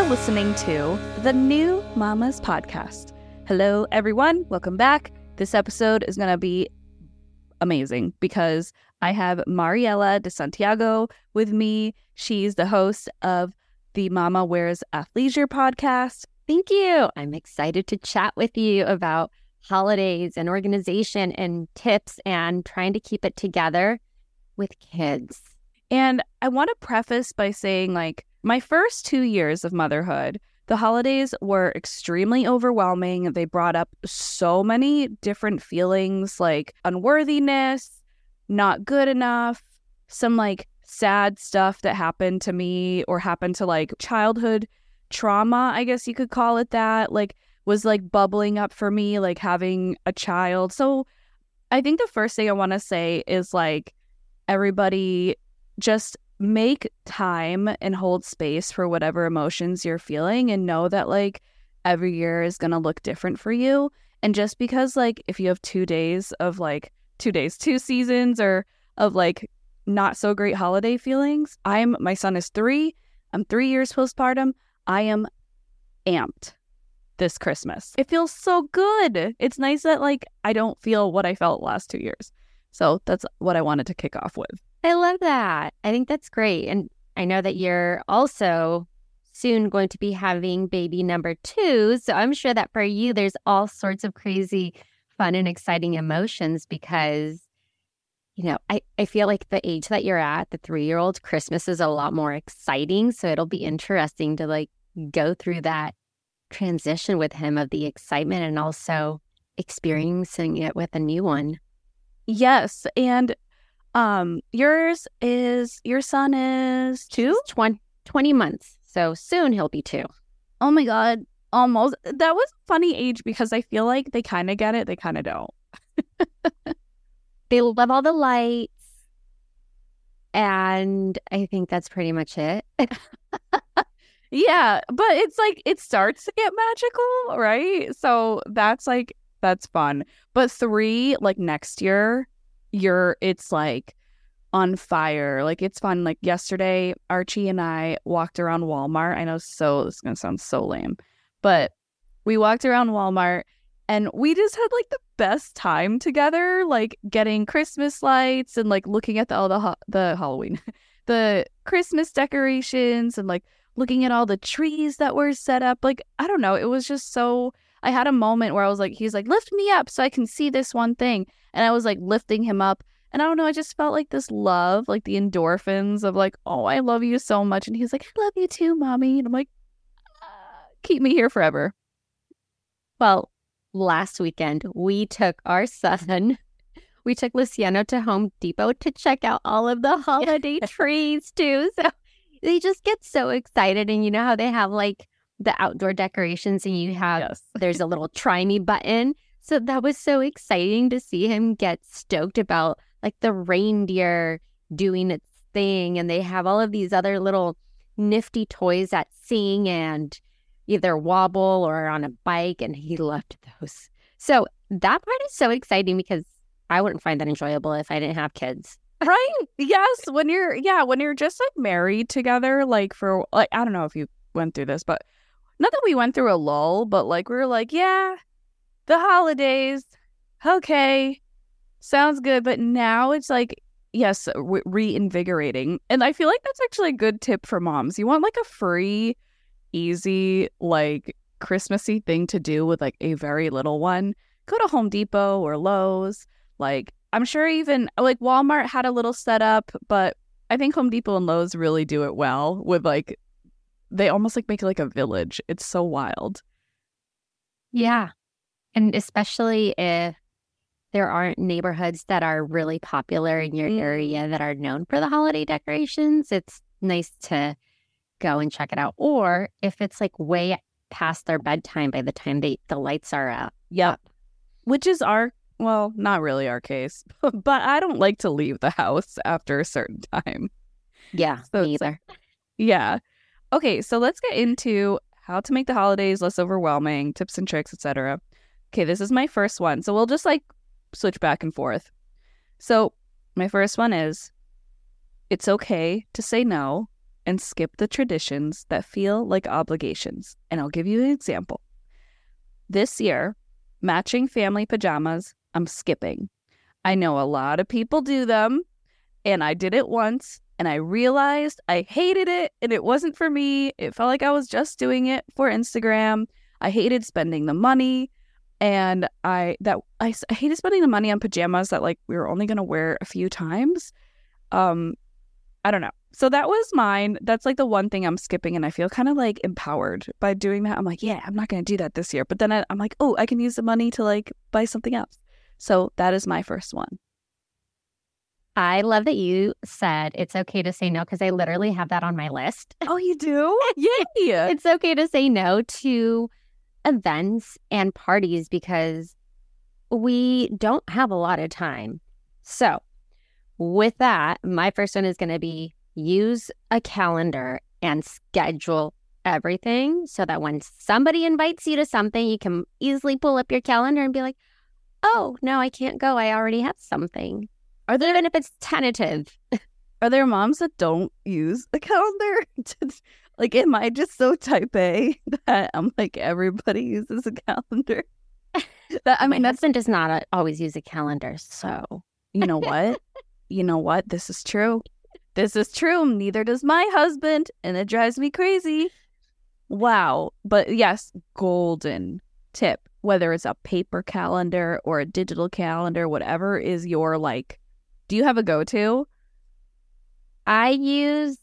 You're listening to the New Mamas Podcast. Hello, everyone. Welcome back. This episode is going to be amazing because I have Mariela de Santiago with me. She's the host of the Mama Wears Athleisure podcast. Thank you. I'm excited to chat with you about holidays and organization and tips and trying to keep it together with kids. And I want to preface by saying, my first 2 years of motherhood, the holidays were extremely overwhelming. They brought up so many different feelings like unworthiness, not good enough, some sad stuff that happened to me or happened to childhood trauma, I guess you could call it that, was bubbling up for me, having a child. So I think the first thing I want to say is everybody just make time and hold space for whatever emotions you're feeling and know that every year is going to look different for you. And just because if you have 2 days of 2 seasons or of not so great holiday feelings, my son is 3. I'm 3 years postpartum. I am amped this Christmas. It feels so good. It's nice that I don't feel what I felt last 2 years. So that's what I wanted to kick off with. I love that. I think that's great. And I know that you're also soon going to be having baby number 2. So I'm sure that for you, there's all sorts of crazy, fun and exciting emotions because, I feel like the age that you're at, the 3-year-old, Christmas is a lot more exciting. So it'll be interesting to go through that transition with him of the excitement and also experiencing it with a new one. Yes. And your son is 2? 20 months. So soon he'll be 2. Oh my God. Almost. That was a funny age because I feel like they kind of get it. They kind of don't. They love all the lights. And I think that's pretty much it. Yeah. But it's it starts to get magical, right? So that's fun. But 3, next year, it's on fire. It's fun. Yesterday, Archie and I walked around Walmart. I know this is going to sound so lame, but we walked around Walmart and we just had the best time together, getting Christmas lights and looking at the Halloween, the Christmas decorations and looking at all the trees that were set up. I don't know. It was just so, I had a moment where I was he's lift me up so I can see this one thing. And I was lifting him up. And I don't know, I just felt this love, the endorphins of oh, I love you so much. And he's I love you too, mommy. And I'm keep me here forever. Well, last weekend, we took Luciano to Home Depot to check out all of the holiday trees too. So they just get so excited. And you know how they have the outdoor decorations and you have, yes. There's a little try me button. So that was so exciting to see him get stoked about the reindeer doing its thing. And they have all of these other little nifty toys that sing and either wobble or are on a bike. And he loved those. So that part is so exciting because I wouldn't find that enjoyable if I didn't have kids. Right? Yes. When you're just married together, for I don't know if you went through this, but not that we went through a lull, but we were yeah, the holidays, okay, sounds good. But now it's yes, reinvigorating. And I feel that's actually a good tip for moms. You want a free, easy, Christmassy thing to do with a very little one. Go to Home Depot or Lowe's. I'm sure even Walmart had a little setup, but I think Home Depot and Lowe's really do it well with they almost make it a village. It's so wild. Yeah. And especially if there aren't neighborhoods that are really popular in your area that are known for the holiday decorations, it's nice to go and check it out. Or if it's way past their bedtime by the time the lights are up. Yep. Which is not really our case, but I don't like to leave the house after a certain time. Yeah, so me either. Yeah. Okay, so let's get into how to make the holidays less overwhelming, tips and tricks, etc. Okay, this is my first one. So we'll just switch back and forth. So my first one is, it's okay to say no. and skip the traditions that feel like obligations. And I'll give you an example. This year, matching family pajamas, I'm skipping. I know a lot of people do them, and I did it once, and I realized I hated it, and it wasn't for me. It felt like I was just doing it for Instagram. I hated spending the money, and I hated spending the money on pajamas that like we were only gonna wear a few times. I don't know. So that was mine. That's like the one thing I'm skipping, and I feel kind of like empowered by doing that. I'm like, yeah, I'm not gonna do that this year. But then I'm like, oh, I can use the money to like buy something else. So that is my first one. I love that you said it's okay to say no because I literally have that on my list. Oh, you do? Yeah. It's okay to say no to events and parties because we don't have a lot of time. So with that, my first one is going to be use a calendar and schedule everything so that when somebody invites you to something, you can easily pull up your calendar and be like, oh, no, I can't go. I already have something. Even if it's tentative. Are there moms that don't use a calendar? Like, am I just so type A that I'm like, everybody uses a calendar? My husband does not always use a calendar, so. You know what? This is true. This is true. Neither does my husband, and it drives me crazy. Wow. But yes, golden tip. Whether it's a paper calendar or a digital calendar, whatever is your like, do you have a go-to? I use,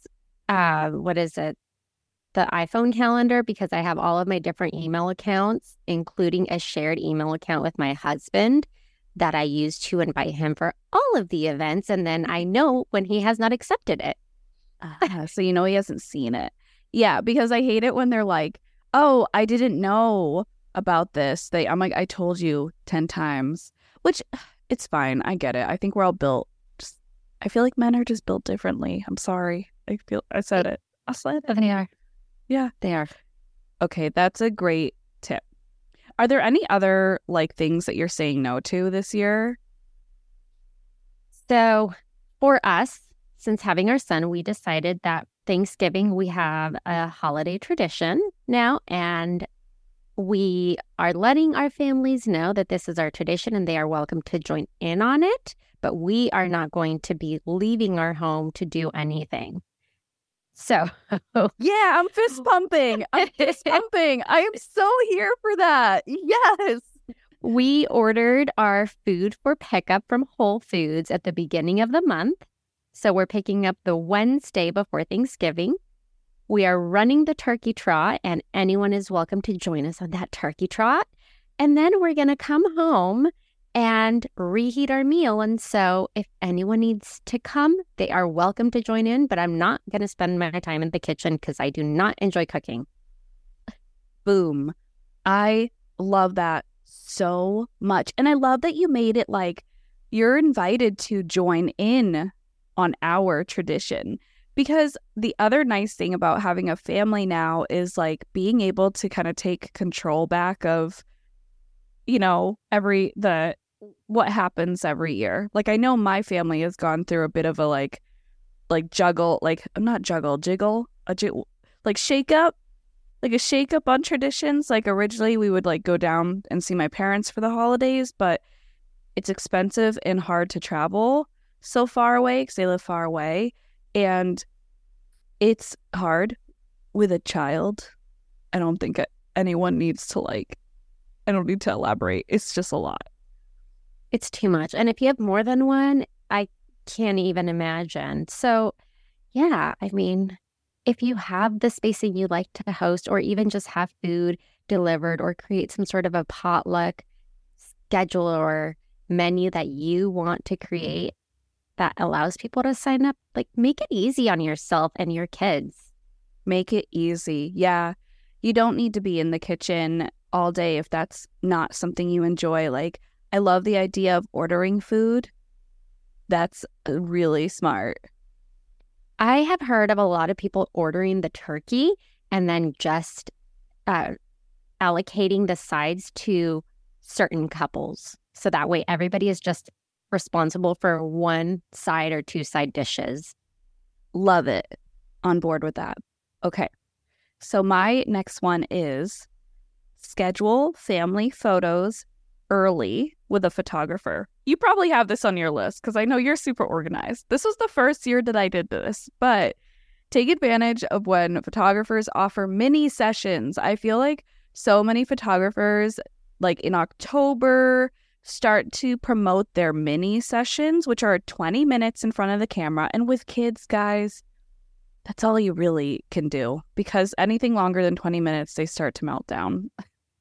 the iPhone calendar because I have all of my different email accounts, including a shared email account with my husband that I use to invite him for all of the events. And then I know when he has not accepted it. So you know he hasn't seen it. Yeah, because I hate it when they're like, oh, I didn't know about this. I'm like, I told you 10 times, which it's fine. I get it. I think we're all built. I feel like men are just built differently. I'm sorry. I said it. I said it. They are. Yeah. They are. Okay, that's a great tip. Are there any other like things that you're saying no to this year? So for us, since having our son, we decided that Thanksgiving, we have a holiday tradition now, and we are letting our families know that this is our tradition and they are welcome to join in on it, but we are not going to be leaving our home to do anything. So, yeah, I'm fist pumping. I am so here for that. Yes. We ordered our food for pickup from Whole Foods at the beginning of the month. So we're picking up the Wednesday before Thanksgiving. We are running the turkey trot, and anyone is welcome to join us on that turkey trot. And then we're going to come home and reheat our meal. And so if anyone needs to come, they are welcome to join in, but I'm not going to spend my time in the kitchen because I do not enjoy cooking. Boom. I love that so much. And I love that you made it like you're invited to join in on our tradition. Because the other nice thing about having a family now is like being able to kind of take control back of, what happens every year. Like I know my family has gone through a bit of a like juggle, like not juggle, jiggle, like shake up, like a shake up on traditions. Like originally we would like go down and see my parents for the holidays, but it's expensive and hard to travel so far away because they live far away. And it's hard with a child. I don't think anyone needs to I don't need to elaborate. It's just a lot. It's too much. And if you have more than one, I can't even imagine. So, yeah, I mean, if you have the space and you like to host or even just have food delivered or create some sort of a potluck schedule or menu that you want to create that allows people to sign up, like make it easy on yourself and your kids. Make it easy. Yeah. You don't need to be in the kitchen all day if that's not something you enjoy. Like, I love the idea of ordering food. That's really smart. I have heard of a lot of people ordering the turkey and then just allocating the sides to certain couples. So that way everybody is just responsible for one side or two side dishes. Love it. On board with that. Okay. So my next one is schedule family photos early with a photographer. You probably have this on your list because I know you're super organized. This was the first year that I did this, but take advantage of when photographers offer mini sessions. I feel like so many photographers, like in October, start to promote their mini sessions, which are 20 minutes in front of the camera. And with kids, guys, that's all you really can do, because anything longer than 20 minutes, they start to melt down.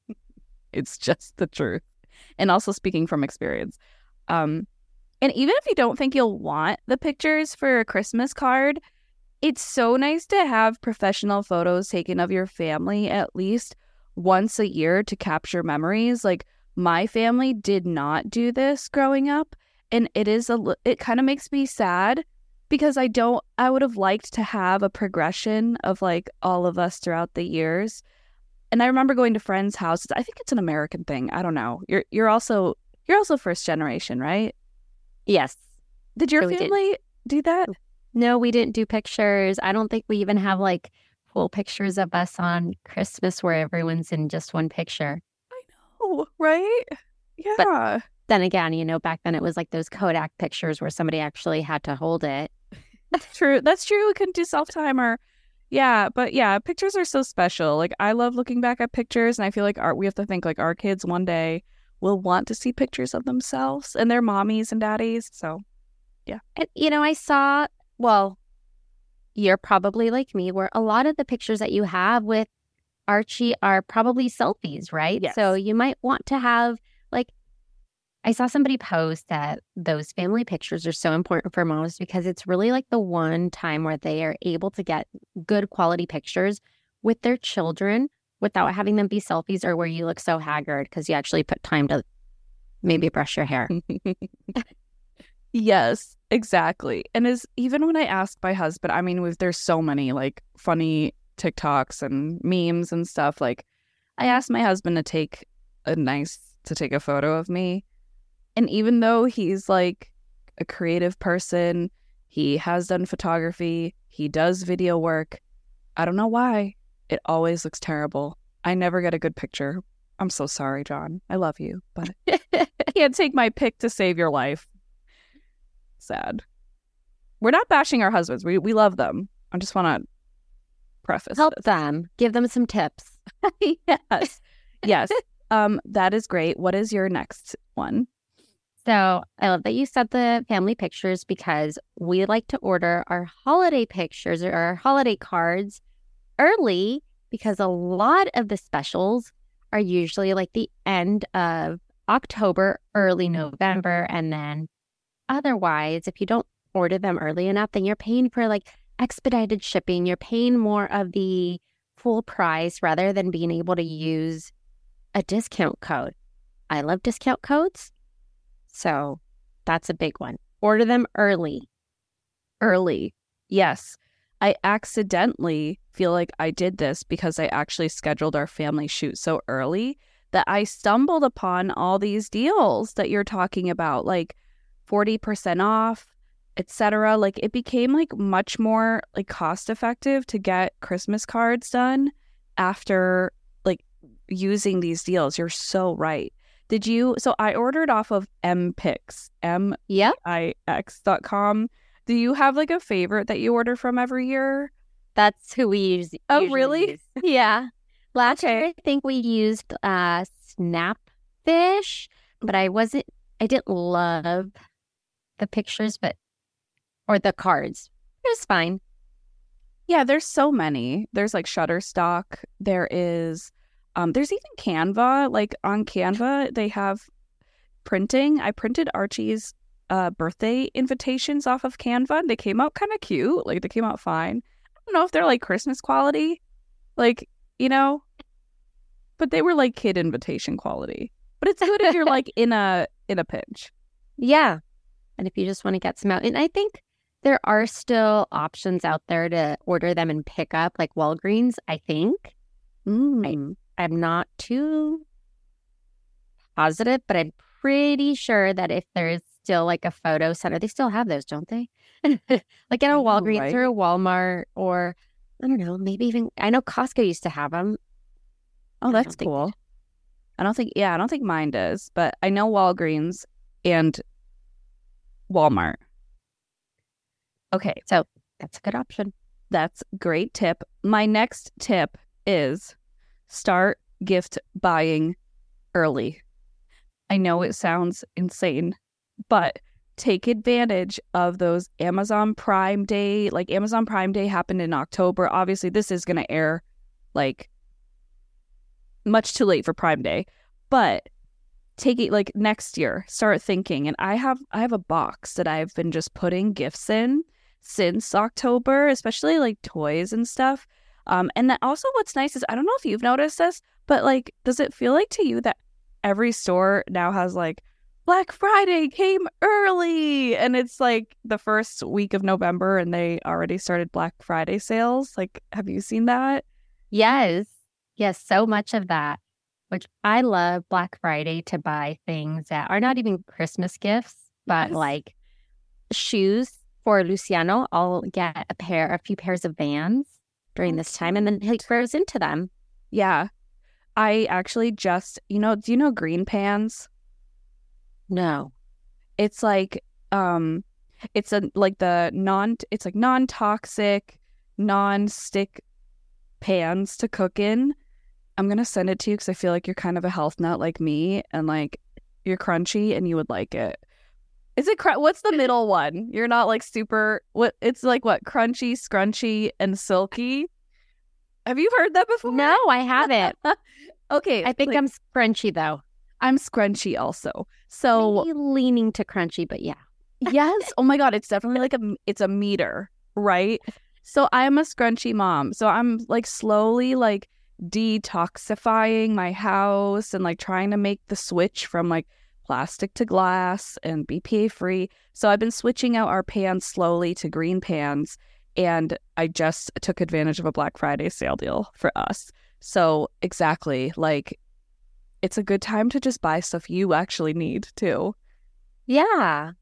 It's just the truth. And also speaking from experience. And even if you don't think you'll want the pictures for a Christmas card, it's so nice to have professional photos taken of your family at least once a year to capture memories. Like, my family did not do this growing up, and it kind of makes me sad because I would have liked to have a progression of like all of us throughout the years. And I remember going to friends' houses. I think it's an American thing. I don't know. You're also first generation, right? Yes. Did your family do that? No, we didn't do pictures. I don't think we even have like full pictures of us on Christmas where everyone's in just one picture. I know, right? Yeah. But then again, back then it was like those Kodak pictures where somebody actually had to hold it. That's true. We couldn't do self-timer. Yeah, but yeah, pictures are so special. Like, I love looking back at pictures, and I feel like we have to think like our kids one day will want to see pictures of themselves and their mommies and daddies. So, yeah. And, I saw, well, you're probably like me, where a lot of the pictures that you have with Archie are probably selfies, right? Yes. So you might want to have, like, I saw somebody post that those family pictures are so important for moms because it's really like the one time where they are able to get good quality pictures with their children without having them be selfies or where you look so haggard because you actually put time to maybe brush your hair. Yes, exactly. And even when I ask my husband, I mean, there's so many like funny TikToks and memes and stuff. Like, I asked my husband to take a photo of me. And even though he's like a creative person, he has done photography, he does video work, I don't know why, it always looks terrible. I never get a good picture. I'm so sorry, John. I love you, but I can't take my pick to save your life. Sad. We're not bashing our husbands. We love them. I just want to preface Help this. them. Give them some tips. Yes. That is great. What is your next one? So I love that you said the family pictures because we like to order our holiday pictures or our holiday cards early because a lot of the specials are usually like the end of October, early November. And then otherwise, if you don't order them early enough, then you're paying for like expedited shipping. You're paying more of the full price rather than being able to use a discount code. I love discount codes. So that's a big one. Order them early. Early. Yes. I accidentally feel like I did this because I actually scheduled our family shoot so early that I stumbled upon all these deals that you're talking about, like 40% off, etc. Like, it became like much more like cost effective to get Christmas cards done after like using these deals. You're so right. So I ordered off of MPix, MPix.com. Do you have like a favorite that you order from every year? That's who we use. Oh, really? Use. Yeah. Last year, I think we used Snapfish, but I didn't love the pictures, or the cards. It was fine. Yeah, there's so many. There's like Shutterstock. There's even Canva. Like, on Canva, they have printing. I printed Archie's birthday invitations off of Canva. They came out kind of cute. Like, they came out fine. I don't know if they're like Christmas quality, like, but they were like kid invitation quality. But it's good if you're like in a pinch. Yeah. And if you just want to get some out. And I think there are still options out there to order them and pick up, like Walgreens, I think. I'm not too positive, but I'm pretty sure that if there's still like a photo center. They still have those, don't they? Like at a Walgreens right? or a Walmart, or I don't know, maybe even, I know Costco used to have them. Oh, that's cool. I don't think mine does, but I know Walgreens and Walmart. Okay. So that's a good option. That's a great tip. My next tip is start gift buying early. I know it sounds insane, but take advantage of those Amazon Prime Day. Like Amazon Prime Day happened in October. Obviously, this is going to air like much too late for Prime Day, but take it like next year. Start thinking. And I have a box that I've been just putting gifts in since October, especially like toys and stuff. And that also what's nice is I don't know if you've noticed this, but like, does it feel like to you that every store now has like Black Friday came early and it's like the first week of November and they already started Black Friday sales? Like, have you seen that? Yes. Yes, so much of that, which I love Black Friday to buy things that are not even Christmas gifts, but like shoes for Luciano. I'll get a few pairs of Vans during this time, and then he grows into them. Yeah. I actually just, do you know Green Pans? No. It's like, it's it's like non-toxic, non-stick pans to cook in. I'm going to send it to you because I feel like you're kind of a health nut like me and like you're crunchy and you would like it. Is it, what's the middle one? You're not like super, it's like what? Crunchy, scrunchy, and silky. Have you heard that before? No, I haven't. Okay. I think I'm scrunchy though. I'm scrunchy also. So maybe leaning to crunchy, but yeah. Yes. Oh my God. It's definitely like it's a meter, right? So I'm a scrunchy mom. So I'm like slowly like detoxifying my house and like trying to make the switch from like plastic to glass and BPA free. So I've been switching out our pans slowly to green pans. And I just took advantage of a Black Friday sale deal for us. So exactly, like it's a good time to just buy stuff you actually need too. Yeah.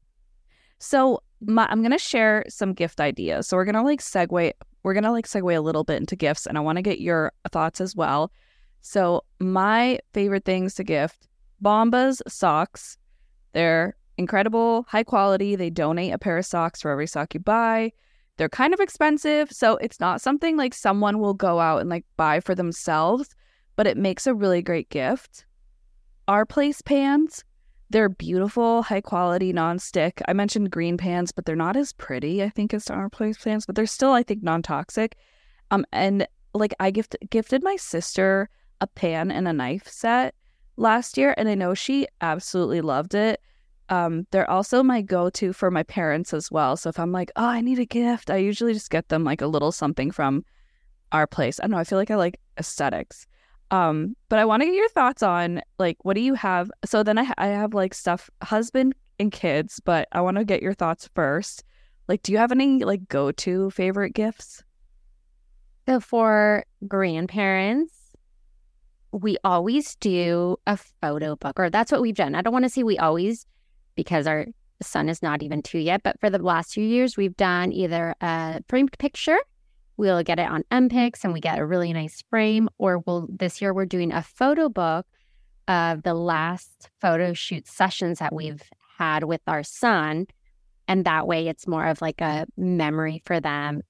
So I'm going to share some gift ideas. So we're going to segue a little bit into gifts, and I want to get your thoughts as well. So my favorite things to gift, Bombas socks. They're incredible, high quality. They donate a pair of socks for every sock you buy. They're kind of expensive, so it's not something like someone will go out and like buy for themselves, but it makes a really great gift. Our Place pans, they're beautiful, high quality, non-stick. I mentioned green pans, but they're not as pretty, I think, as Our Place pans, but they're still, I think, non-toxic. And like I gifted my sister a pan and a knife set last year, and I know she absolutely loved it. They're also my go-to for my parents as well. So if I'm like, oh, I need a gift, I usually just get them like a little something from Our Place. I don't know. I feel like I like aesthetics. But I want to get your thoughts on like, what do you have? So then I have like stuff, husband and kids, but I want to get your thoughts first. Like, do you have any like go-to favorite gifts? So for grandparents, we always do a photo book, or that's what we've done. I don't want to say we always, because our son is not even 2 yet, but for the last few years, we've done either a framed picture. We'll get it on MPix and we get a really nice frame, or this year we're doing a photo book of the last photo shoot sessions that we've had with our son. And that way it's more of like a memory for them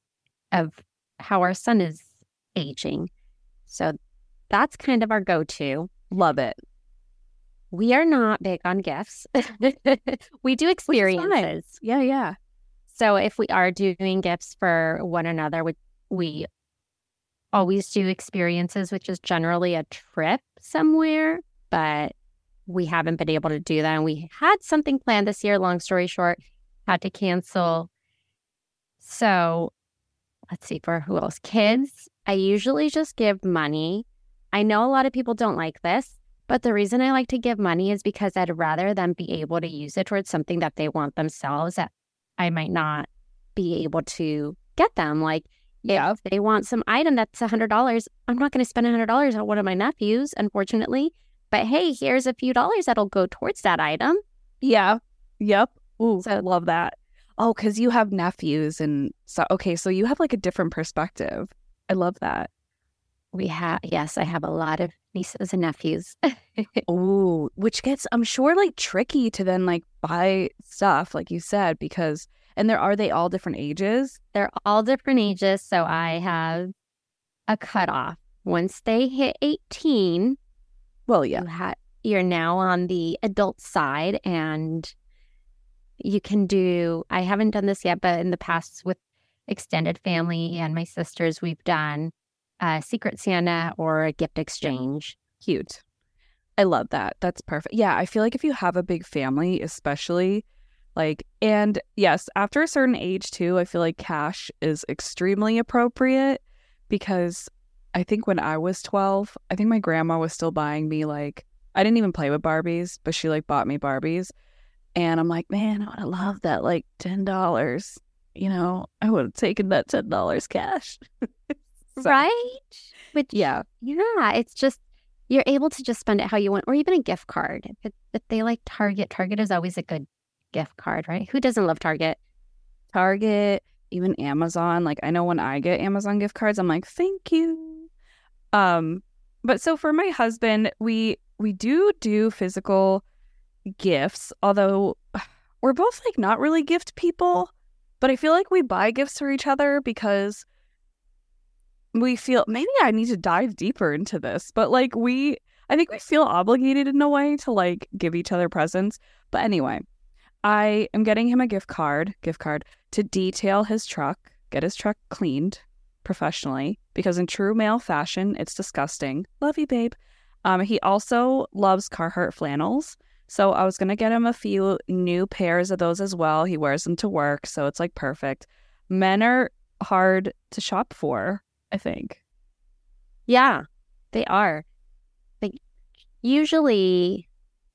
of how our son is aging. So that's kind of our go-to. Love it. We are not big on gifts. We do experiences. Yeah. So if we are doing gifts for one another, we always do experiences, which is generally a trip somewhere, but we haven't been able to do that. And we had something planned this year, long story short, had to cancel. So let's see, for who else? Kids, I usually just give money. I know a lot of people don't like this, but the reason I like to give money is because I'd rather them be able to use it towards something that they want themselves that I might not be able to get them. Like if they want some item that's $100, I'm not going to spend $100 on one of my nephews, unfortunately. But hey, here's a few dollars that'll go towards that item. Yeah. Yep. Ooh, So love that. Oh, because you have nephews and so okay, so you have like a different perspective. I love that. yes, I have a lot of nieces and nephews. Oh, which gets, I'm sure, like tricky to then like buy stuff, like you said, because and are they all different ages? They're all different ages, so I have a cutoff. Once they hit 18, Well, yeah. you're now on the adult side, and you can do, I haven't done this yet, but in the past with extended family and my sisters, we've done a Secret Santa or a gift exchange. Cute. I love that. That's perfect. Yeah, I feel like if you have a big family, especially like, and yes, after a certain age too, I feel like cash is extremely appropriate because I think when I was 12, I think my grandma was still buying me like, I didn't even play with Barbies, but she like bought me Barbies. And I'm like, man, I would have loved that like $10. You know, I would have taken that $10 cash. So, Right? Which, yeah. yeah, it's just, you're able to just spend it how you want, or even a gift card. If they like Target, Target is always a good gift card, right? Who doesn't love Target? Target, even Amazon. Like I know when I get Amazon gift cards, I'm like, thank you. But so for my husband, we do physical gifts, although we're both like not really gift people, but I feel like we buy gifts for each other because we feel maybe I need to dive deeper into this, but like I think we feel obligated in a way to like give each other presents. But anyway, I am getting him a gift card to detail his truck, get his truck cleaned professionally, because in true male fashion, it's disgusting. Love you, babe. He also loves Carhartt flannels. So I was going to get him a few new pairs of those as well. He wears them to work, so it's like perfect. Men are hard to shop for, I think. Yeah, they are. Like, usually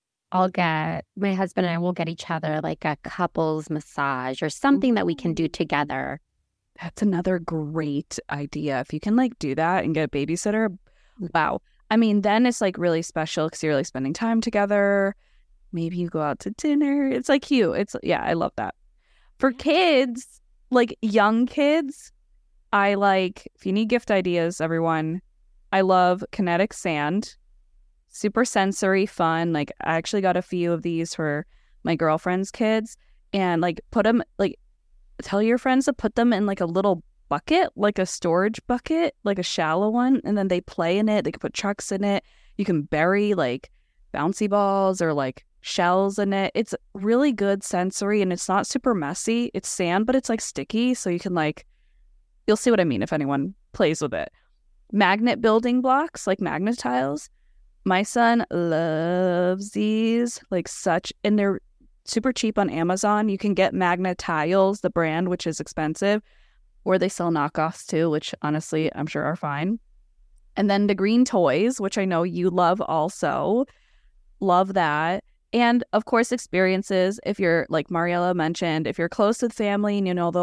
my husband and I will get each other like a couples massage or something that we can do together. That's another great idea. If you can like do that and get a babysitter, wow. I mean, then it's like really special because you're like spending time together. Maybe you go out to dinner. It's like cute. Yeah, I love that. For kids, like young kids, I like, if you need gift ideas, everyone, I love kinetic sand. Super sensory fun. Like I actually got a few of these for my girlfriend's kids and like put them, like tell your friends to put them in like a little bucket, like a storage bucket, like a shallow one. And then they play in it. They can put trucks in it. You can bury like bouncy balls or like shells in it. It's really good sensory and it's not super messy. It's sand, but it's like sticky. So you can like, you'll see what I mean if anyone plays with it. Magnet building blocks, like magnet tiles. My son loves these, like such, and they're super cheap on Amazon. You can get Magnet Tiles, the brand, which is expensive, or they sell knockoffs too, which honestly I'm sure are fine. And then the green toys, which I know you love also. Love that. And of course, experiences. If you're like Mariella mentioned, if you're close with family and you know they'll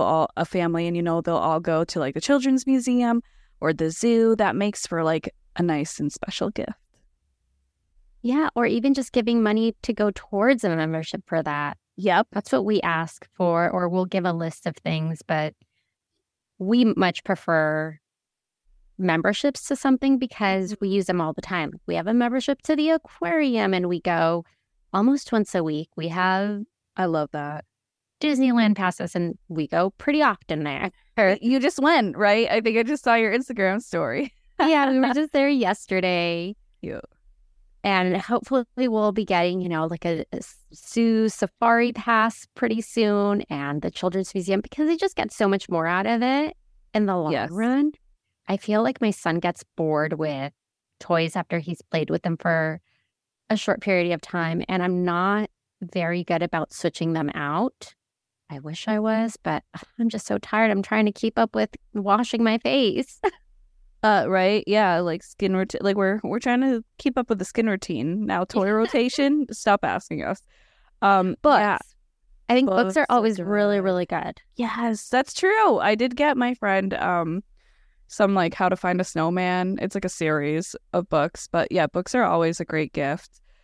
all go to like the children's museum or the zoo, that makes for like a nice and special gift. Yeah, or even just giving money to go towards a membership for that. Yep. That's what we ask for, or we'll give a list of things, but we much prefer memberships to something because we use them all the time. We have a membership to the aquarium and we go almost once a week. We have, I love that, Disneyland passes and we go pretty often there. You just went, right? I think I just saw your Instagram story. Yeah, we were just there yesterday. Cute. And hopefully we'll be getting, like a zoo safari pass pretty soon and the Children's Museum because they just get so much more out of it in the long run. I feel like my son gets bored with toys after he's played with them for a short period of time. And I'm not very good about switching them out. I wish I was, but I'm just so tired. I'm trying to keep up with washing my face. Right. Yeah. Like skin routine. Like we're trying to keep up with the skin routine now. Toy rotation. Stop asking us. Books. Yeah. I think books are always really, really good. Yes, that's true. I did get my friend some like How to Find a Snowman. It's like a series of books, but yeah, books are always a great gift.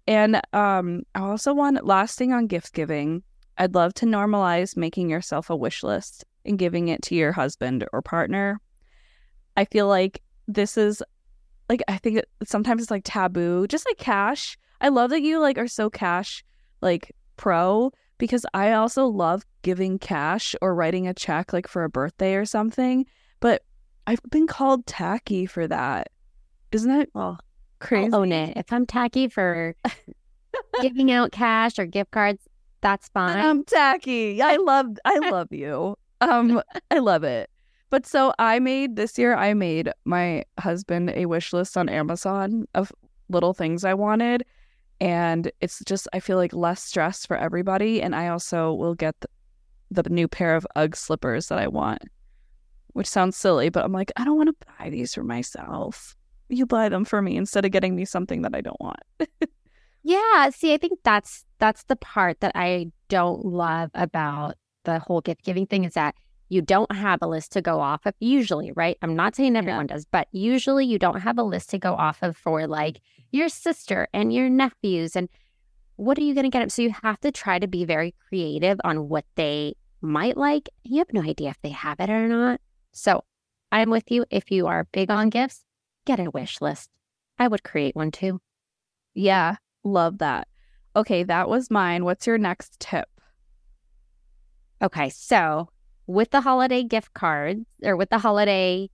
And I also want, last thing on gift giving, I'd love to normalize making yourself a wish list and giving it to your husband or partner. I feel like this is like, I think sometimes it's like taboo, just like cash. I love that you like are so cash like pro, because I also love giving cash or writing a check like for a birthday or something. But I've been called tacky for that. Isn't it Well, crazy? I'll own it. If I'm tacky for giving out cash or gift cards, that's fine. I'm tacky. I love you. I love it. But so this year I made my husband a wish list on Amazon of little things I wanted. And it's just, I feel like less stress for everybody. And I also will get the new pair of UGG slippers that I want, which sounds silly, but I'm like, I don't want to buy these for myself. You buy them for me instead of getting me something that I don't want. Yeah, see, I think that's the part that I don't love about the whole gift giving thing, is that you don't have a list to go off of usually, right? I'm not saying everyone does, but usually you don't have a list to go off of for like your sister and your nephews and what are you going to get them? So you have to try to be very creative on what they might like. You have no idea if they have it or not. So I'm with you. If you are big on gifts, get a wish list. I would create one too. Yeah, love that. Okay, that was mine. What's your next tip? Okay, so with the holiday gift cards, or with the holiday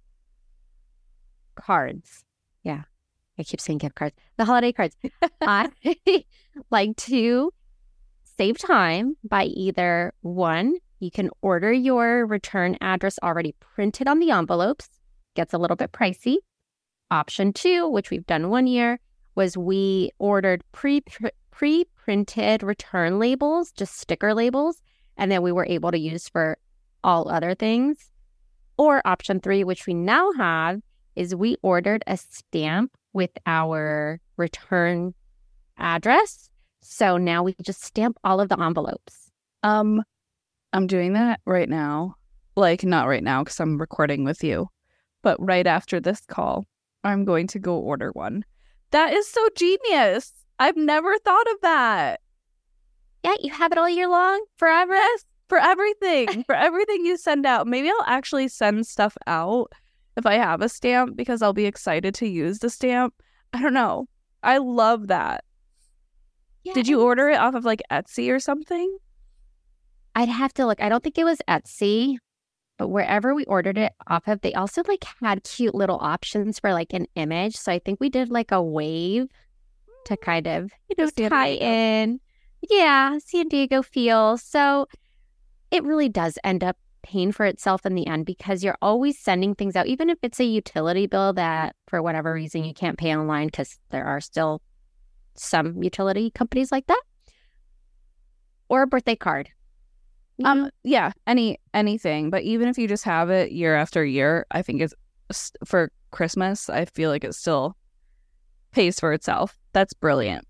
cards, yeah, I keep saying gift cards, the holiday cards, I like to save time by either one, you can order your return address already printed on the envelopes, gets a little bit pricey. Option 2, which we've done 1 year, was we ordered pre-printed return labels, just sticker labels, and then we were able to use for all other things. Or option 3, which we now have, is we ordered a stamp with our return address. So now we just stamp all of the envelopes. I'm doing that right now. Like, not right now because I'm recording with you, but right after this call, I'm going to go order one. That is so genius. I've never thought of that. Yeah, you have it all year long, forever. Yes, for everything. For everything you send out. Maybe I'll actually send stuff out if I have a stamp because I'll be excited to use the stamp. I don't know. I love that. Yeah. Did you order it off of like Etsy or something? I'd have to look. I don't think it was Etsy, but wherever we ordered it off of, they also like had cute little options for like an image. So I think we did like a wave to kind of, tie in. Yeah, San Diego feel. So it really does end up paying for itself in the end because you're always sending things out, even if it's a utility bill that for whatever reason you can't pay online because there are still some utility companies like that, or a birthday card. Yeah, anything. But even if you just have it year after year, I think it's for Christmas, I feel like it still pays for itself. That's brilliant.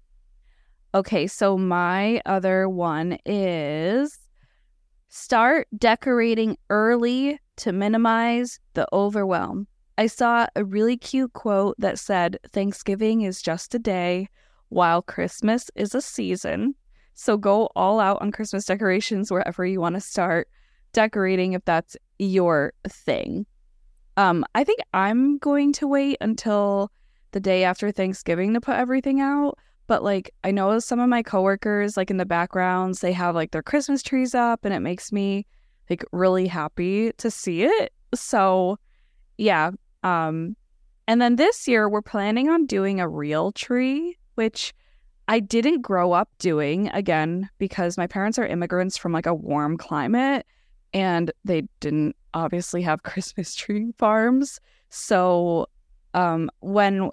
Okay, so my other one is start decorating early to minimize the overwhelm. I saw a really cute quote that said, Thanksgiving is just a day, while Christmas is a season. So go all out on Christmas decorations wherever you want to start decorating if that's your thing. I think I'm going to wait until the day after Thanksgiving to put everything out. But like, I know some of my coworkers, like in the backgrounds, they have like their Christmas trees up and it makes me like really happy to see it. So yeah. And then this year we're planning on doing a real tree, which I didn't grow up doing, again, because my parents are immigrants from like a warm climate and they didn't obviously have Christmas tree farms. So when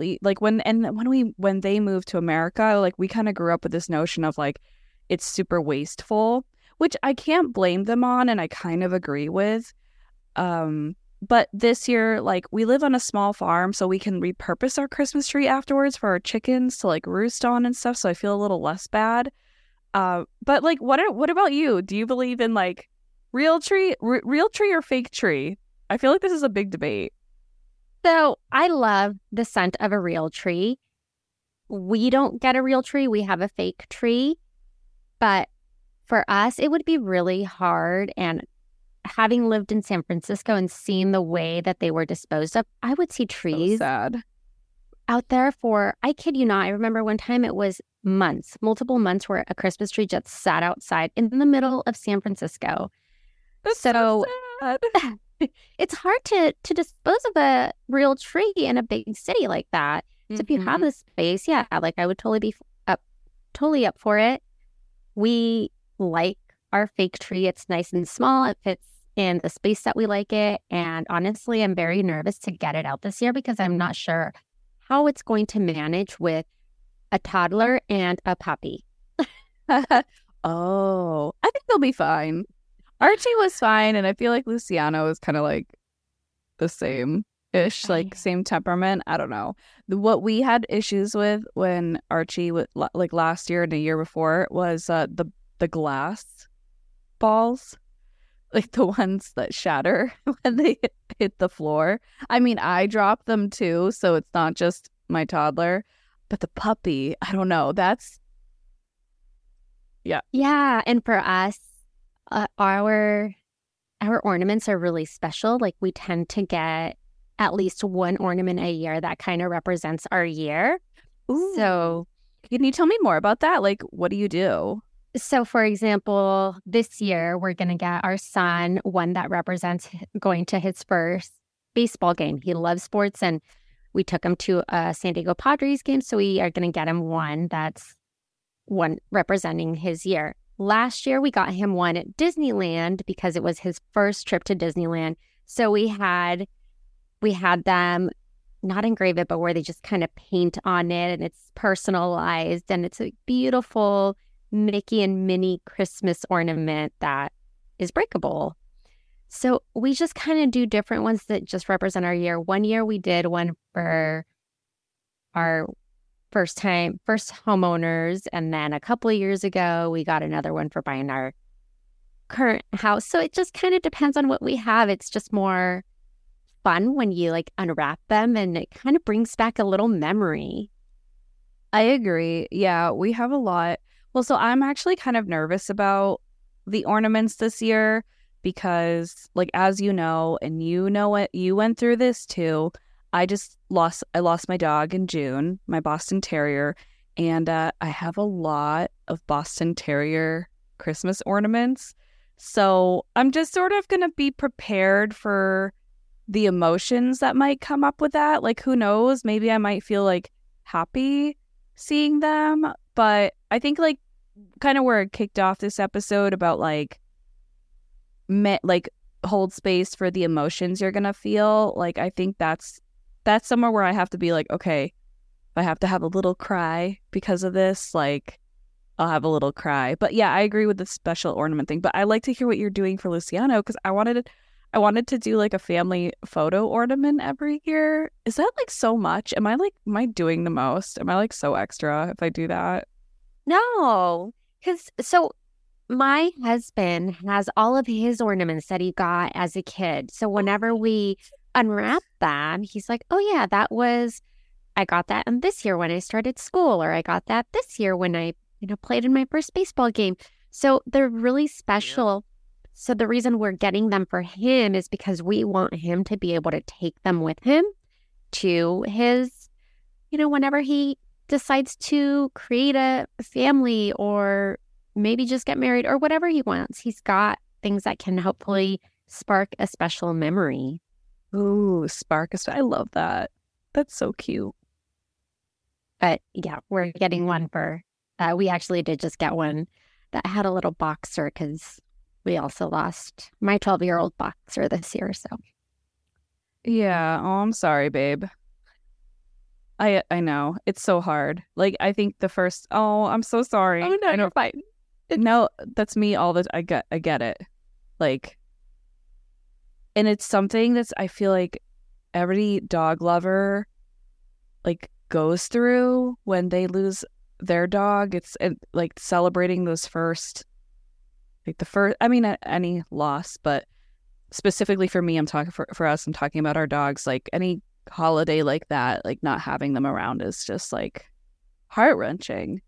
they moved to America, like we kind of grew up with this notion of like it's super wasteful, which I can't blame them on and I kind of agree with. But this year, like, we live on a small farm, so we can repurpose our Christmas tree afterwards for our chickens to, like, roost on and stuff, so I feel a little less bad. But, like, what about you? Do you believe in, like, real tree or fake tree? I feel like this is a big debate. So I love the scent of a real tree. we don't get a real tree. We have a fake tree. But for us, it would be really hard. And having lived in San Francisco and seen the way that they were disposed of, I would see So trees sad. out there for, I kid you not, I remember one time it was months, multiple months where a Christmas tree just sat outside in the middle of San Francisco. That's so sad. It's hard to dispose of a real tree in a big city like that. So if you have the space, yeah, like I would totally be totally up for it. We like our fake tree. It's nice and small. It fits in the space that we like it. And honestly, I'm very nervous to get it out this year because I'm not sure how it's going to manage with a toddler and a puppy. Oh, I think they'll be fine. Archie was fine, and I feel like Luciano is kind of like the same-ish, like same temperament. I don't know. What we had issues with when Archie, like last year and the year before, was the glass balls, like the ones that shatter when they hit the floor. I mean, I drop them too, so it's not just my toddler, but the puppy, I don't know. That's Yeah, and for us, our ornaments are really special. Like we tend to get at least one ornament a year that kind of represents our year. Ooh. So Can you tell me more about that? Like, what do you do? So, for example, this year we're going to get our son one that represents going to his first baseball game. He loves sports, and we took him to a San Diego Padres game. So we are going to get him one that's one representing his year. Last year, we got him one at Disneyland because it was his first trip to Disneyland. So we had them not engrave it, but where they just kind of paint on it, and it's personalized, and it's a beautiful Mickey and Minnie Christmas ornament that is breakable. So we just kind of do different ones that just represent our year. One year we did one for our first homeowners. And then a couple of years ago, we got another one for buying our current house. So it just kind of depends on what we have. It's just more fun when you like unwrap them, and it kind of brings back a little memory. I agree. Yeah, we have a lot. Well, so I'm actually kind of nervous about the ornaments this year because, like, as you know, and you know it, you went through this too. I lost my dog in June, my Boston Terrier, and I have a lot of Boston Terrier Christmas ornaments. So I'm just sort of going to be prepared for the emotions that might come up with that. Like, who knows? Maybe I might feel like happy seeing them. But I think like kind of where it kicked off this episode about like hold space for the emotions you're going to feel. Like, I think that's somewhere where I have to be like, okay, if I have to have a little cry because of this, like, I'll have a little cry. But yeah, I agree with the special ornament thing. But I like to hear what you're doing for Luciano because I wanted to do like a family photo ornament every year. Is that like so much? Am I doing the most? Am I like so extra if I do that? No, because so my husband has all of his ornaments that he got as a kid. So whenever we unwrap them, he's like, oh yeah, I got that in this year when I started school, or I got that this year when I, played in my first baseball game. So they're really special. Yeah. So the reason we're getting them for him is because we want him to be able to take them with him to his, whenever he decides to create a family or maybe just get married or whatever he wants. He's got things that can hopefully spark a special memory. Ooh, I love that. That's so cute. But yeah, we're getting one for, we actually did just get one that had a little boxer because we also lost my 12-year-old boxer this year. So yeah. Oh, I'm sorry, babe. I know. It's so hard. Like, I think I'm so sorry. Oh, no, you're fine. No, that's me I get it. Like, and it's something that's, I feel like every dog lover like goes through when they lose their dog. It's like celebrating those any loss, but specifically for me, I'm talking for us, I'm talking about our dogs. Like any holiday like that, like not having them around is just like heart-wrenching.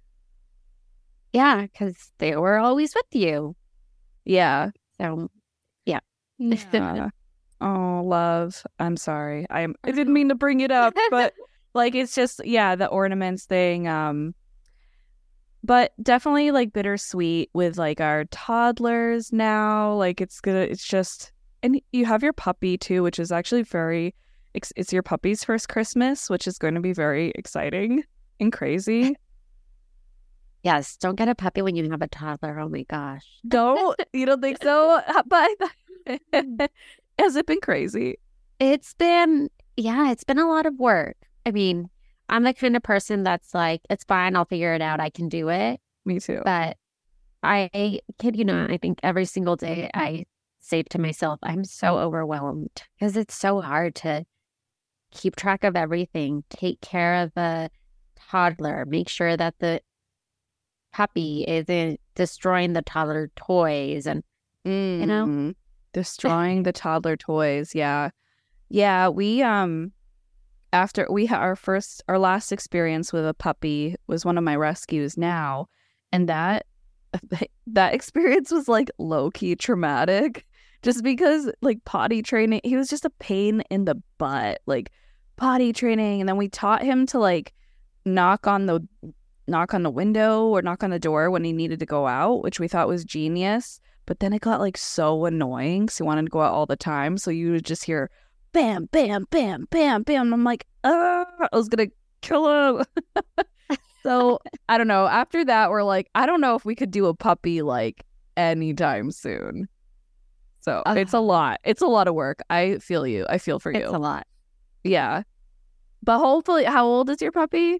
Yeah, because they were always with you. Yeah. So, yeah. Yeah. Oh, love. I'm sorry. I didn't mean to bring it up, but like it's just the ornaments thing. But definitely like bittersweet with like our toddlers now. Like it's just, and you have your puppy too, which is actually it's your puppy's first Christmas, which is going to be very exciting and crazy. Yes, don't get a puppy when you have a toddler. Oh my gosh. You don't think so? But has it been crazy? It's been a lot of work. I mean, I'm the kind of person that's like, it's fine, I'll figure it out, I can do it. Me too. But I kid you not, I think every single day I say to myself, I'm so overwhelmed because it's so hard to keep track of everything, take care of a toddler, make sure that the puppy isn't destroying the toddler toys and destroying the toddler toys. Yeah. We after our last experience with a puppy was one of my rescues now, and that experience was like low-key traumatic just because like potty training, he was just a pain in the butt, like potty training, and then we taught him to like knock on the window or knock on the door when he needed to go out, which we thought was genius. But then it got like so annoying, so he wanted to go out all the time, so you would just hear bam, bam, bam, bam, bam. I'm like, I was gonna kill him. So I don't know. After that, we're like, I don't know if we could do a puppy like anytime soon. So it's a lot. It's a lot of work. I feel you. I feel for you. It's a lot. Yeah. But hopefully, how old is your puppy?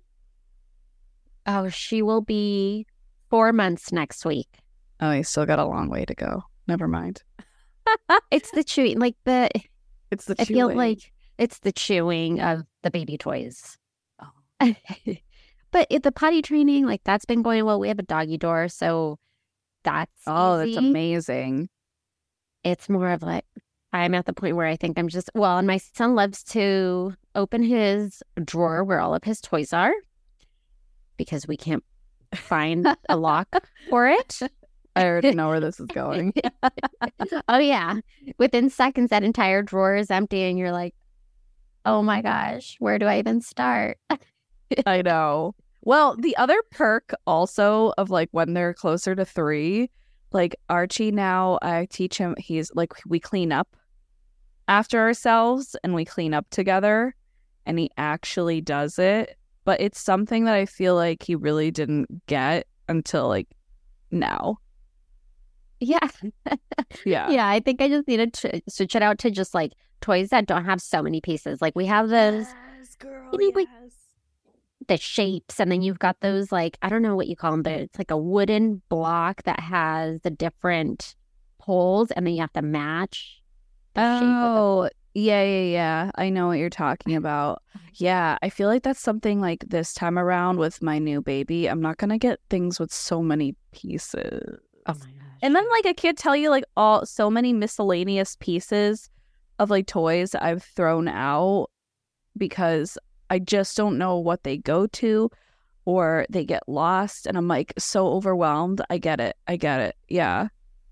Oh, she will be 4 months next week. Oh, you still got a long way to go. Never mind. It's the chewing, like it's the chewing. I feel like it's the chewing of the baby toys. Oh. But the potty training, like that's been going well. We have a doggy door, so that's easy. That's amazing. It's more of like, I'm at the point where I think I'm just, and my son loves to open his drawer where all of his toys are because we can't find a lock for it. I already know where this is going. Oh, yeah. Within seconds, that entire drawer is empty and you're like, oh my gosh, where do I even start? I know. Well, the other perk also of like when they're closer to 3, like Archie now, I teach him, he's like, we clean up after ourselves and we clean up together, and he actually does it. But it's something that I feel like he really didn't get until like now. Yeah. Yeah, I think I just needed to switch it out to just like toys that don't have so many pieces. Like we have those, girl, like, the shapes, and then you've got those like, I don't know what you call them, but it's like a wooden block that has the different poles, and then you have to match the shape of them. Yeah. I know what you're talking about. Yeah, I feel like that's something like this time around with my new baby. I'm not gonna get things with so many pieces. Oh my gosh. And then like I can't tell you like so many miscellaneous pieces of like toys I've thrown out because I just don't know what they go to, or they get lost, and I'm like so overwhelmed. I get it. Yeah.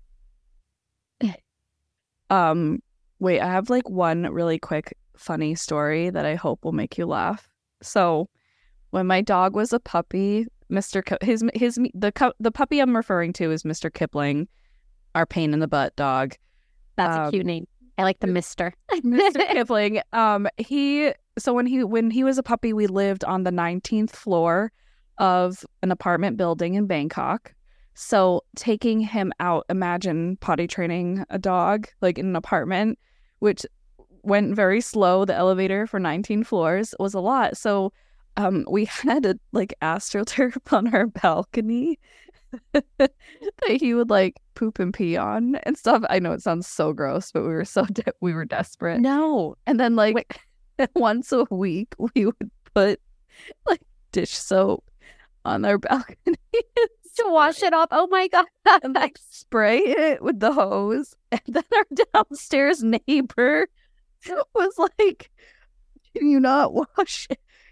Wait, I have like one really quick funny story that I hope will make you laugh. So, when my dog was a puppy, the puppy I'm referring to is Mr. Kipling, our pain in the butt dog. That's a cute name. I like the Mr. Mr. Kipling. When he was a puppy, we lived on the 19th floor of an apartment building in Bangkok. So taking him out, imagine potty training a dog like in an apartment, which went very slow. The elevator for 19 floors was a lot. So we had a like AstroTurf on our balcony that he would like poop and pee on and stuff. I know it sounds so gross, but we were we were desperate. No. And then like once a week we would put like dish soap on our balcony to wash it off. Oh my God. And like spray it with the hose. And then our downstairs neighbor was like, can you not wash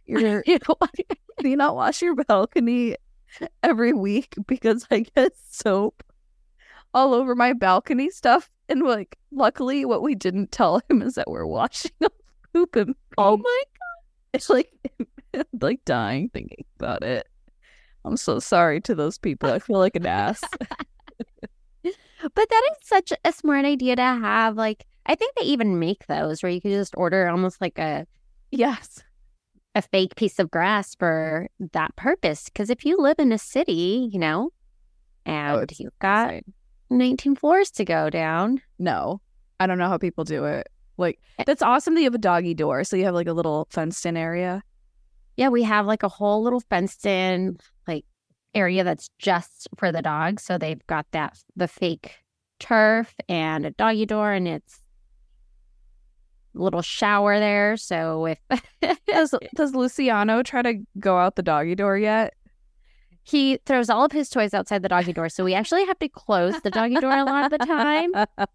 Do you not wash your balcony every week because I get soap all over my balcony stuff? And like, luckily, what we didn't tell him is that we're washing off poop and Oh my God. it's like dying thinking about it. I'm so sorry to those people. I feel like an ass. But that is such a smart idea to have. Like, I think they even make those where you could just order almost like Yes. a fake piece of grass for that purpose. Because if you live in a city, and you've got 19 floors to go down. No, I don't know how people do it. Like, that's awesome that you have a doggy door. So you have like a little fenced in area. Yeah, we have like a whole little fenced in like area that's just for the dogs. So they've got the fake turf and a doggy door, and it's a little shower there. So if does Luciano try to go out the doggy door yet? He throws all of his toys outside the doggy door, so we actually have to close the doggy door a lot of the time.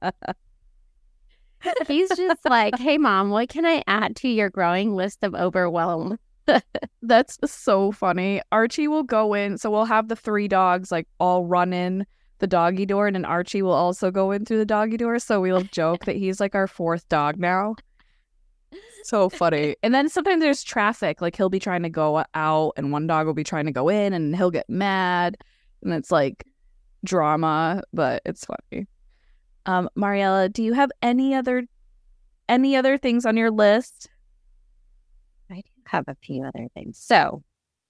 He's just like, "Hey, Mom, what can I add to your growing list of overwhelm?" That's so funny. Archie will go in, so we'll have the 3 dogs like all run in the doggy door, and then Archie will also go in through the doggy door. So we'll joke that he's like our 4th dog now. So funny. And then sometimes there's traffic. Like he'll be trying to go out, and one dog will be trying to go in, and he'll get mad, and it's like drama, but it's funny. Mariella, do you have any other things on your list? I do have a few other things. So,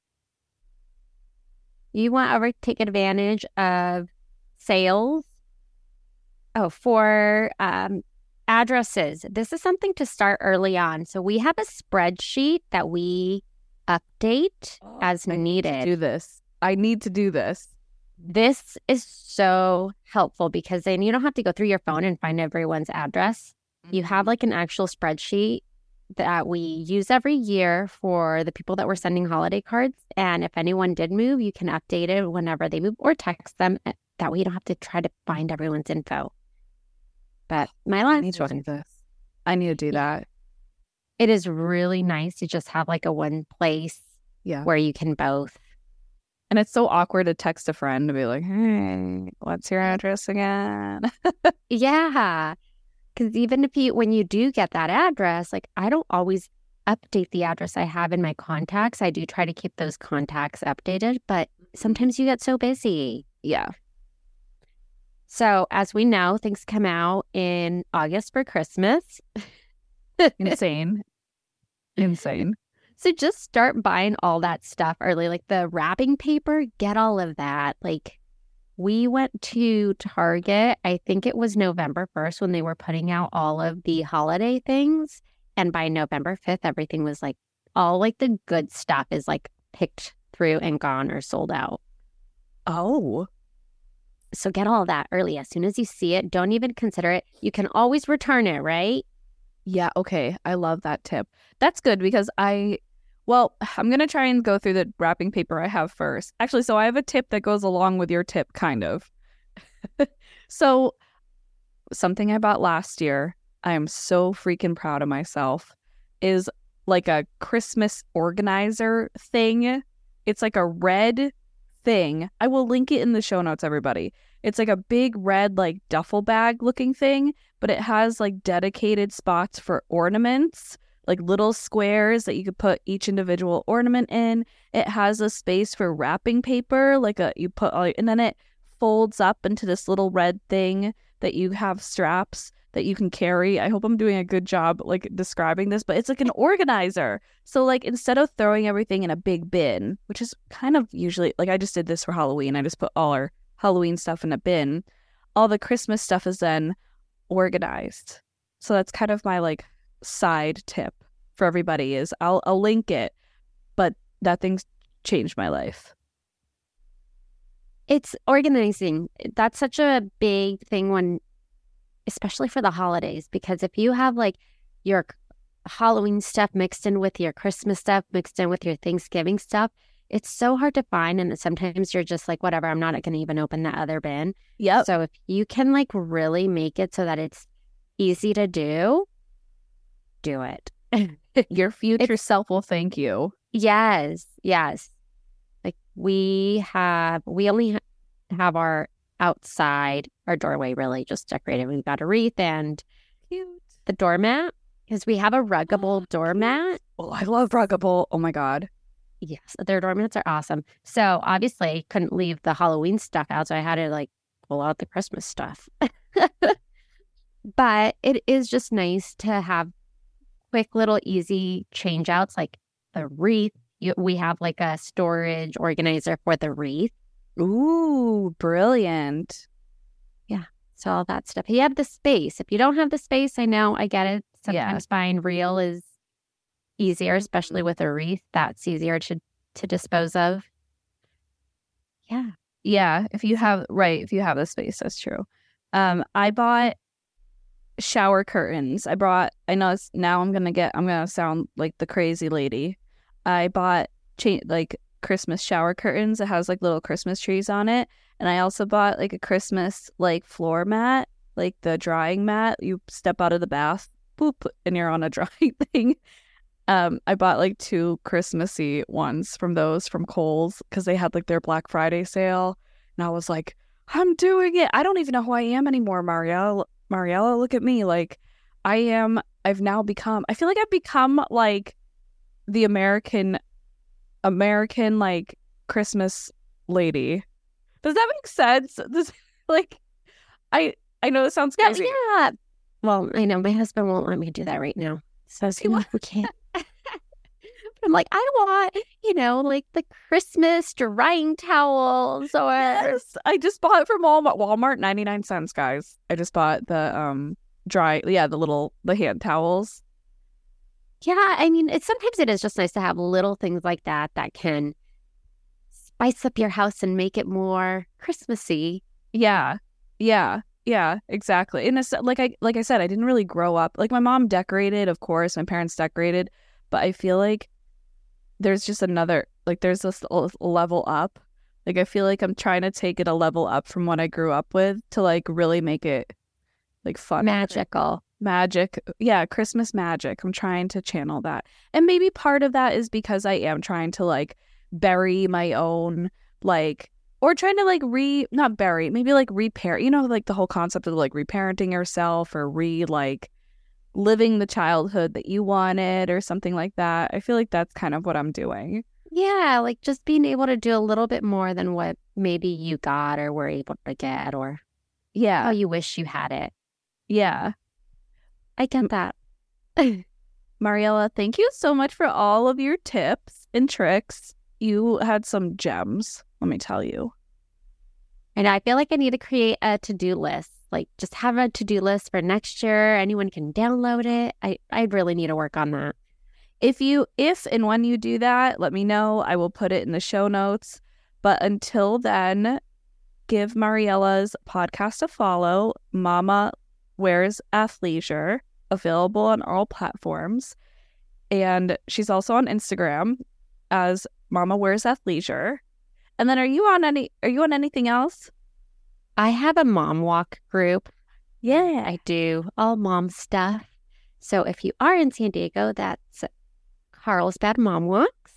you want to ever take advantage of sales? Oh, for addresses. This is something to start early on. So we have a spreadsheet that we update as needed. I need to do this. This is so helpful because then you don't have to go through your phone and find everyone's address. You have like an actual spreadsheet that we use every year for the people that we're sending holiday cards. And if anyone did move, you can update it whenever they move or text them. That way you don't have to try to find everyone's info. But my last one. I need to do that. It is really nice to just have like a one place where you can both. And it's so awkward to text a friend to be like, "Hey, what's your address again?" Yeah. Because even when you do get that address, like I don't always update the address I have in my contacts. I do try to keep those contacts updated, but sometimes you get so busy. Yeah. So as we know, things come out in August for Christmas. Insane. So just start buying all that stuff early, like the wrapping paper, get all of that. Like we went to Target, I think it was November 1st when they were putting out all of the holiday things. And by November 5th, everything was like, all like the good stuff is like picked through and gone or sold out. Oh. So get all that early. As soon as you see it, don't even consider it. You can always return it, right? Yeah, okay. I love that tip. That's good because I'm going to try and go through the wrapping paper I have first. Actually, so I have a tip that goes along with your tip, kind of. So something I bought last year, I am so freaking proud of myself, is like a Christmas organizer thing. It's like a red thing. I will link it in the show notes, everybody. It's like a big red like duffel bag looking thing, but it has like dedicated spots for ornaments, like little squares that you could put each individual ornament in. It has a space for wrapping paper, and then it folds up into this little red thing that you have straps that you can carry. I hope I'm doing a good job like describing this, but it's like an organizer. So like instead of throwing everything in a big bin, which is kind of usually like I just did this for Halloween. I just put all our Halloween stuff in a bin. All the Christmas stuff is then organized. So that's kind of my like side tip for everybody is I'll link it, but that thing's changed my life. It's organizing. That's such a big thing especially for the holidays, because if you have like your Halloween stuff mixed in with your Christmas stuff, mixed in with your Thanksgiving stuff, it's so hard to find. And sometimes you're just like, whatever, I'm not going to even open that other bin. Yep. So if you can like really make it so that it's easy to do it. Your future self will thank you. Yes, yes. Like we only have our outside, our doorway really just decorated. We've got a wreath and Cute. the doormat because we have a ruggable doormat. Oh, I love Ruggable. Oh my God. Yes, their doormats are awesome. So obviously couldn't leave the Halloween stuff out, so I had to like pull out the Christmas stuff. But it is just nice to have quick little easy change outs like the wreath. We have like a storage organizer for the wreath. Ooh, brilliant. Yeah. So all that stuff. You have the space. If you don't have the space, I know, I get it. Sometimes buying real is easier, especially with a wreath. That's easier to dispose of. Yeah. Yeah, if you have the space, that's true. I bought shower curtains. I know I'm gonna sound like the crazy lady. I bought like Christmas shower curtains. It has like little Christmas trees on it. And I also bought like a Christmas like floor mat, like the drying mat. You step out of the bath, boop, and you're on a drying thing. I bought like 2 Christmassy ones from Kohl's because they had like their Black Friday sale. And I was like, I'm doing it. I don't even know who I am anymore, Mariella. Look at me. Like I feel like I've become like the American like Christmas lady. Does that make sense? Like I know it sounds crazy. Yeah. Well, I know my husband won't let me do that right now. So we can't. I'm like, I want, like the Christmas drying towels or Yes, I just bought it from Walmart, 99 cents, guys. I just bought the the hand towels. Yeah, I mean, sometimes it is just nice to have little things like that can spice up your house and make it more Christmassy. Yeah, exactly. And it's like I said, I didn't really grow up. Like my mom decorated, of course, my parents decorated, but I feel like there's just there's this level up. Like I feel like I'm trying to take it a level up from what I grew up with to like really make it like fun, magical. Magic. Yeah, Christmas magic. I'm trying to channel that. And maybe part of that is because I am trying to like bury my own like, or trying to like not bury, maybe like repair, like the whole concept of like reparenting yourself or like living the childhood that you wanted or something like that. I feel like that's kind of what I'm doing. Yeah, like just being able to do a little bit more than what maybe you got or were able to get or how you wish you had it. Yeah. I get that. Mariella, thank you so much for all of your tips and tricks. You had some gems, let me tell you. And I feel like I need to create a to-do list. Like just have a to-do list for next year. Anyone can download it. I really need to work on that. If and when you do that, let me know. I will put it in the show notes. But until then, give Mariella's podcast a follow. Mama Wears Athleisure, available on all platforms. And she's also on Instagram as Mama Wears Athleisure. And then are you on anything else? I have a mom walk group. Yeah. I do all mom stuff. So if you are in San Diego, that's Carlsbad Mom Walks.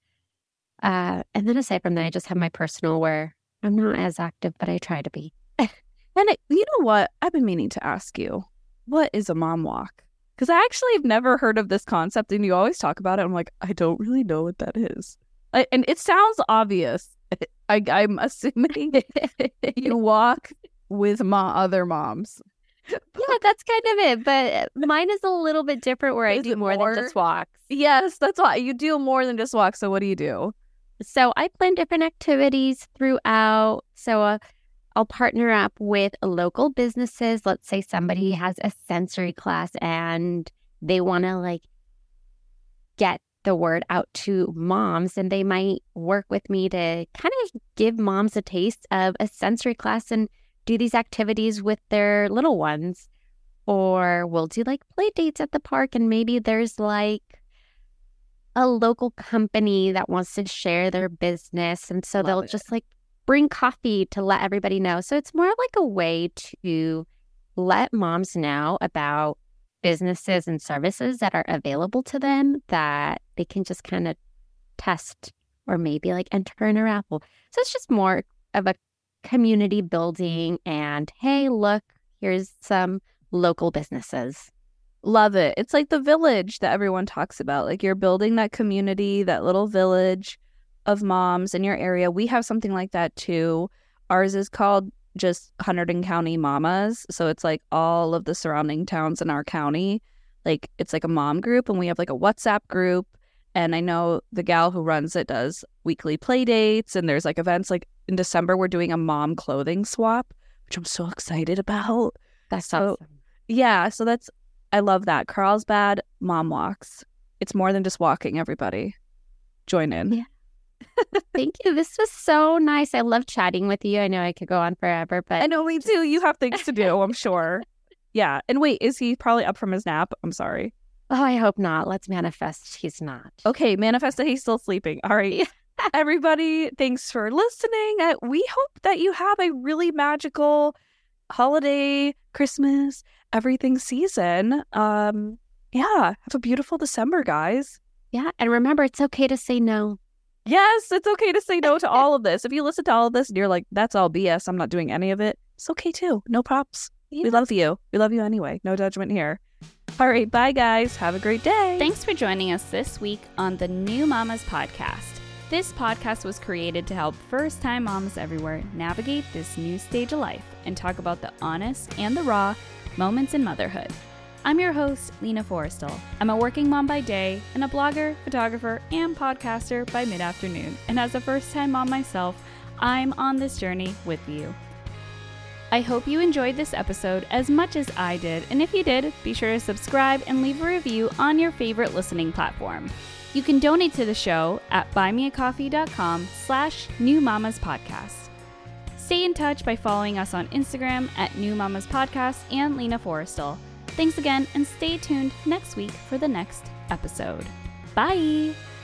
And then aside from that, I just have my personal where I'm not as active, but I try to be. And you know what? I've been meaning to ask you, what is a mom walk? Because I actually have never heard of this concept, and you always talk about it. I'm like, I don't really know what that is. And it sounds obvious. I'm assuming you walk with other moms. Yeah, that's kind of it. But mine is a little bit different where I do more than just walks. Yes, that's why. You do more than just walks. So what do you do? So I plan different activities throughout. So I'll partner up with local businesses. Let's say somebody has a sensory class and they want to like get the word out to moms, and they might work with me to kind of give moms a taste of a sensory class and do these activities with their little ones. Or we'll do like play dates at the park, and maybe there's like a local company that wants to share their business. And so they'll just like bring coffee to let everybody know. So it's more like a way to let moms know about businesses and services that are available to them that they can just kind of test or maybe like enter in a raffle. So it's just more of a community building and, hey, look, here's some local businesses. Love it. It's like the village that everyone talks about. Like you're building that community, that little village of moms in your area. We have something like that too. Ours is called just Hunterdon County Mamas. So it's like all of the surrounding towns in our county. Like it's like a mom group, and we have like a WhatsApp group. And I know the gal who runs it does weekly play dates, and there's like events. Like in December, we're doing a mom clothing swap, which I'm so excited about. That's awesome. Yeah, so I love that. Carlsbad Mom Walks. It's more than just walking, everybody. Join in. Yeah. Thank you. This was so nice. I love chatting with you. I know I could go on forever, but I know, me too. You have things to do, I'm sure. Yeah. And wait, is he probably up from his nap? I'm sorry. Oh, I hope not. Let's manifest he's not. Okay, manifest that he's still sleeping. All right. Everybody, thanks for listening. We hope that you have a really magical holiday, Christmas, everything season. Yeah, have a beautiful December, guys. Yeah, and remember, it's okay to say no. Yes, it's okay to say no to all of this. If you listen to all of this and you're like, that's all BS, I'm not doing any of it, it's okay too. No props. Yeah. We love you. We love you anyway. No judgment here. All right, bye guys. Have a great day. Thanks for joining us this week on the New Mamas Podcast. This podcast was created to help first-time moms everywhere navigate this new stage of life and talk about the honest and the raw moments in motherhood. I'm your host, Lena Forrestal. I'm a working mom by day and a blogger, photographer, and podcaster by mid-afternoon. And as a first-time mom myself, I'm on this journey with you. I hope you enjoyed this episode as much as I did, and if you did, be sure to subscribe and leave a review on your favorite listening platform. You can donate to the show at buymeacoffee.com/newmamaspodcast. Stay in touch by following us on Instagram at New Mamas Podcast and Lena Forrestal. Thanks again, and stay tuned next week for the next episode. Bye!